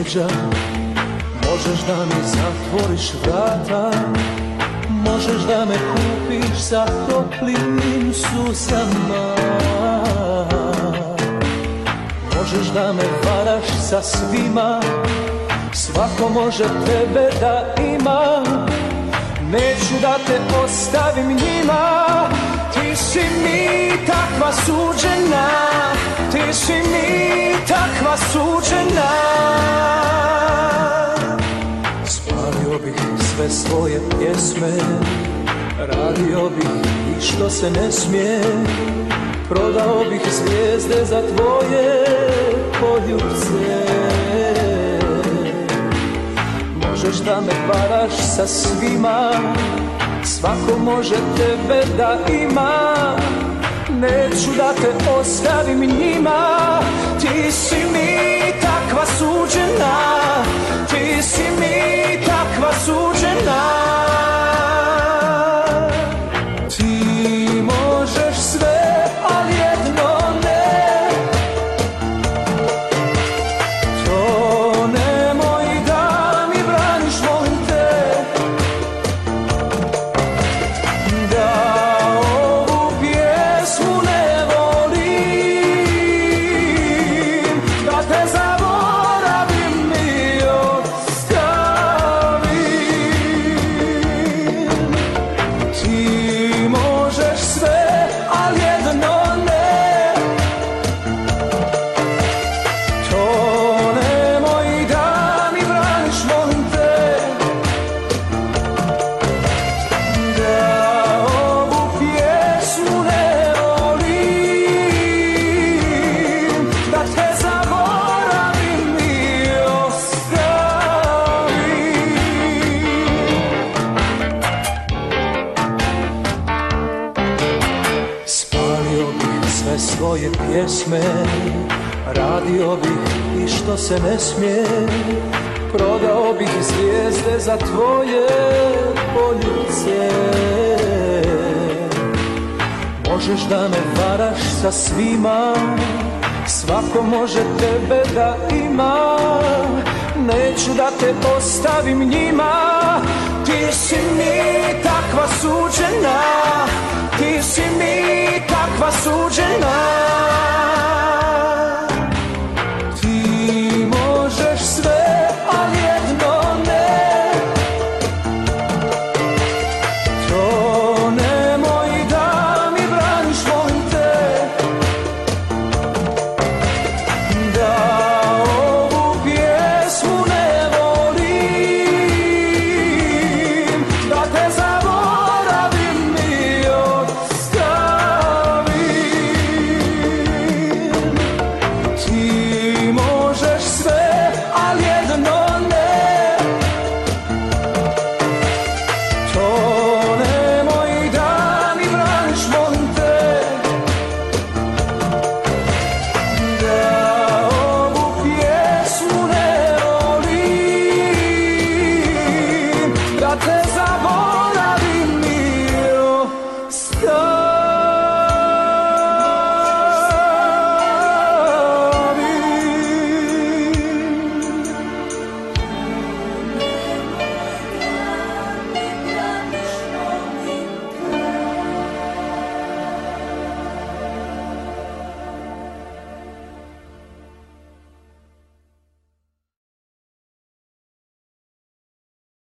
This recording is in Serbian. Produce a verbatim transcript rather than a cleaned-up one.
leđa, možeš da mi zatvoriš vrata, možeš da me kupiš sa toplim susama, možeš da me varaš sa svima, svako može tebe da ima, neću da te ostavim njima. Ti si mi takva suđena, ti si mi takva suđena. Spalio bih sve svoje pjesme, radio bih i što se ne smije, prodao bih zvijezde za tvoje poljubce. Možeš da me varaš sa svima, svako može tebe da ima, neću da te ostavim njima. Ti si mi takva suđena, ti si mi takva suđena. Ti možeš sve, ali jedno ne, to nemoj da mi braniš, molim te, da ovu pjesmu ne volim, da te zaboravim i ostavim. Ti možeš sve, ali jedno ne, to nemoj da mi braniš, molim te, da ovu pjesmu ne volim, da te zaboravim i ostavim. Spalio bih sve svoje pjesme, radio bih i što se ne smije, prodao bih zvijezde za tvoje poljubce. Možeš da me varaš sa svima, svako može tebe da ima, neću da te ostavim njima. Ti si mi takva suđena, ti si mi takva suđena. Ti možeš sve, ali jedno ne, to nemoj da mi braniš, molim te, da ovu pjesmu ne volim, da te zaboravim i ostavim. Ti možeš sve, ali jedno ne, to nemoj da mi braniš, molim te, da ovu pjesmu ne volim, da te zaboravim